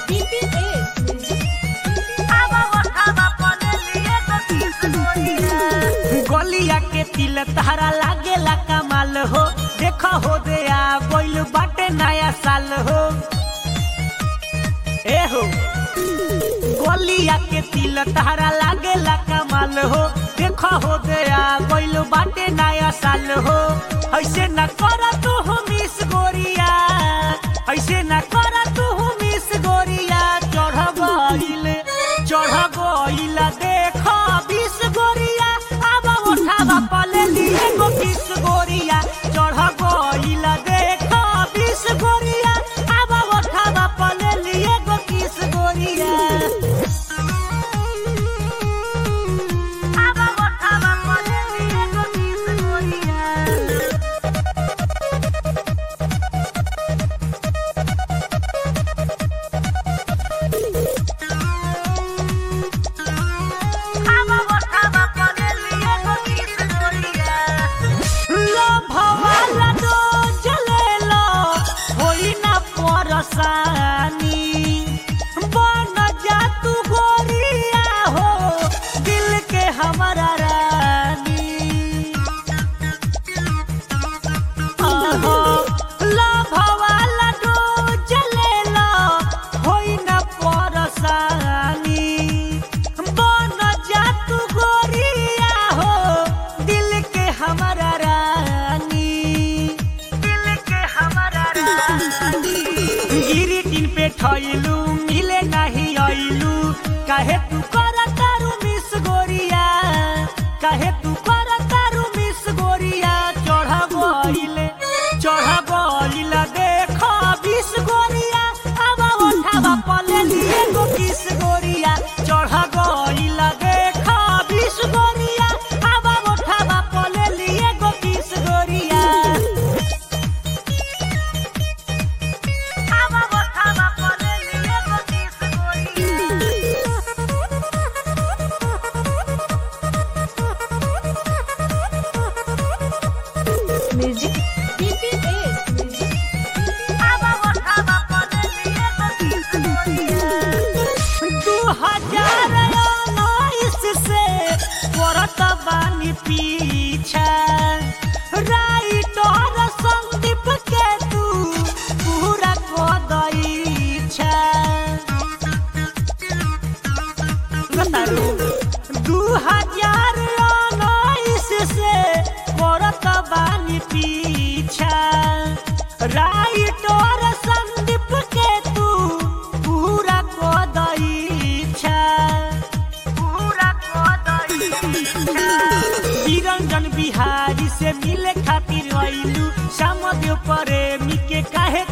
गलिया के तिल तारा लागेला कमाल हो, देखो हो दे आ गइल बाटे नया साल हो। ए हो गलिया के तिल तारा लागेला कमाल हो, देखो हो दे आ गइल बाटे नया साल हो। ऐसे न कर तू मिस गोरिया, ऐसे न कर तू मिस गोरिया, चढ़ गइल देखो 20 गोरिया, अब उठावा पले लिए गो 20 गोरिया, चढ़ गइल देखो 20 गोरिया, अब उठावा पले लिए गो 20 गोरिया, अब उठावा पले लिए गो 20 गोरिया। बन जा तू गोरिया हो, दिल के हमारा रानी। लभवाला डोज ले लो, होई न परेशानी। बन जा तू गोरिया हो, दिल के हमारा रानी, दिल के हमारा रानी। गिरिटीन पे ठइलू मिले नहीं आइलू, काहे तू कर तारू मिस गोरिया, काहे तू कर तारू मिस गोरिया, चढ़ गइल देखो 20 गोरिया, अब उठावा पले लिए गो 20 गोरिया, चढ़ गइल देखो 20 गोरिया, अब उठावा पले लिए गो 20 गोरिया। म्यूजिक बानी पीछा राइटर संदीप के तू पूरा को दईछा। 2019 से करत बानी पीछा, राइटर संदीप के तू पूरा को दईछा, पूरा को दईछा। निरंजन बिहारी से मिले खातिर आइलू, श्यामदेव प्रेमी के काहे